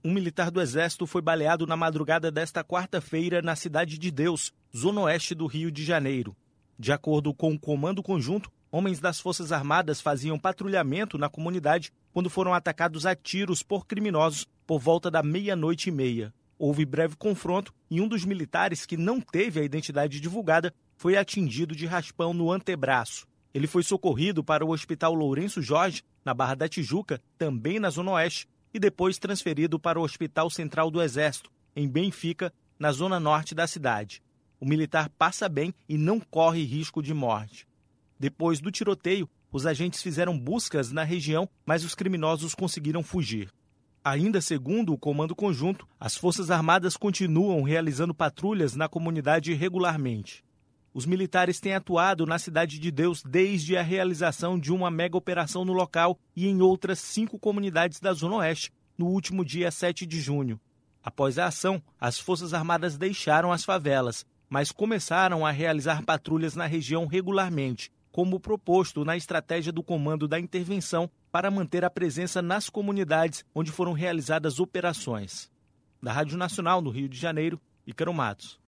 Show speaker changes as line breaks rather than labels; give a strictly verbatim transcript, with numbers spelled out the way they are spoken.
Um militar do Exército foi baleado na madrugada desta quarta-feira na Cidade de Deus, zona oeste do Rio de Janeiro. De acordo com o Comando Conjunto, homens das Forças Armadas faziam patrulhamento na comunidade quando foram atacados a tiros por criminosos por volta da meia-noite e meia. Houve breve confronto e um dos militares, que não teve a identidade divulgada, foi atingido de raspão no antebraço. Ele foi socorrido para o Hospital Lourenço Jorge, na Barra da Tijuca, também na Zona Oeste, e depois transferido para o Hospital Central do Exército, em Benfica, na zona norte da cidade. O militar passa bem e não corre risco de morte. Depois do tiroteio, os agentes fizeram buscas na região, mas os criminosos conseguiram fugir. Ainda segundo o Comando Conjunto, as Forças Armadas continuam realizando patrulhas na comunidade regularmente. Os militares têm atuado na Cidade de Deus desde a realização de uma mega operação no local e em outras cinco comunidades da Zona Oeste, no último dia sete de junho. Após a ação, as Forças Armadas deixaram as favelas, mas começaram a realizar patrulhas na região regularmente, como proposto na estratégia do Comando da Intervenção para manter a presença nas comunidades onde foram realizadas operações. Da Rádio Nacional, no Rio de Janeiro, Ícaro Matos.